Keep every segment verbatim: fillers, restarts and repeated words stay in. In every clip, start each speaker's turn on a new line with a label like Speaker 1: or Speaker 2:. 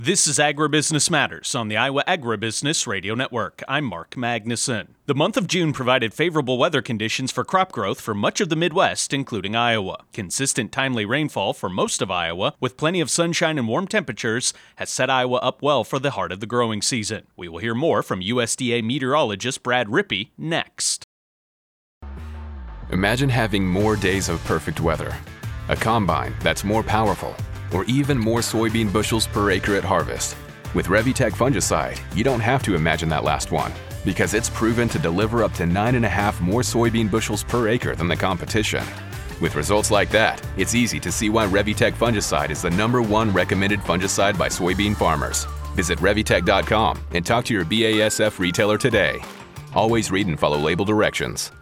Speaker 1: This is Agribusiness Matters on the Iowa Agribusiness Radio Network. I'm Mark Magnuson. The month of June provided favorable weather conditions for crop growth for much of the Midwest, including Iowa. Consistent, timely rainfall for most of Iowa, with plenty of sunshine and warm temperatures, has set Iowa up well for the heart of the growing season. We will hear more from U S D A meteorologist Brad Rippey next.
Speaker 2: Imagine having more days of perfect weather, a combine that's more powerful, or even more soybean bushels per acre at harvest. With Revitec fungicide, you don't have to imagine that last one, because it's proven to deliver up to nine and a half more soybean bushels per acre than the competition. With results like that, it's easy to see why Revitec fungicide is the number one recommended fungicide by soybean farmers. Visit Revitec dot com and talk to your B A S F retailer today. Always read and follow label directions.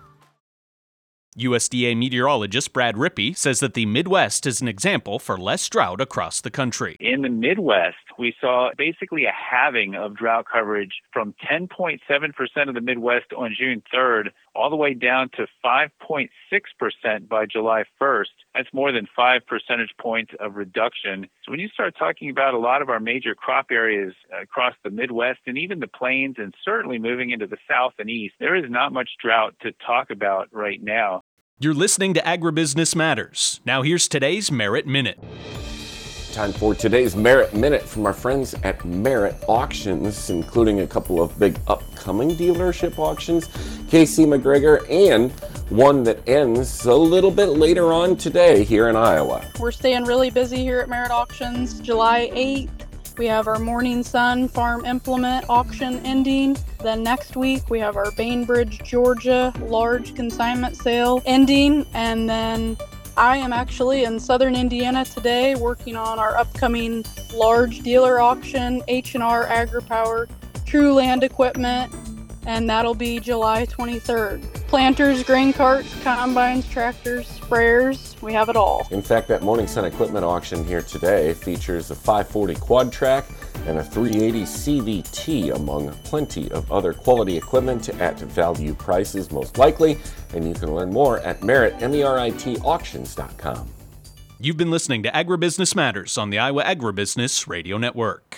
Speaker 1: U S D A meteorologist Brad Rippey says that the Midwest is an example for less drought across the country.
Speaker 3: In the Midwest, we saw basically a halving of drought coverage from ten point seven percent of the Midwest on June third all the way down to five point six percent by July first. That's more than five percentage points of reduction. So when you start talking about a lot of our major crop areas across the Midwest and even the plains and certainly moving into the South and East, there is not much drought to talk about right now.
Speaker 1: You're listening to Agribusiness Matters. Now here's today's Merit Minute.
Speaker 4: Time for today's Merit Minute from our friends at Merit Auctions, including a couple of big upcoming dealership auctions, K C McGregor, and one that ends a little bit later on today here in Iowa.
Speaker 5: We're staying really busy here at Merit Auctions. July eighth, we have our Morning Sun Farm Implement auction ending. Then next week, we have our Bainbridge, Georgia large consignment sale ending. And then I am actually in southern Indiana today working on our upcoming large dealer auction, H and R AgriPower True Land Equipment, and that'll be July twenty-third. Planters, grain carts, combines, tractors, sprayers, we have it all.
Speaker 4: In fact, that Morning Sun Equipment auction here today features a five forty Quad Track and a three eighty C V T, among plenty of other quality equipment at value prices most likely, and you can learn more at merit, M E R I T auctions dot com.
Speaker 1: You've been listening to Agribusiness Matters on the Iowa Agribusiness Radio Network.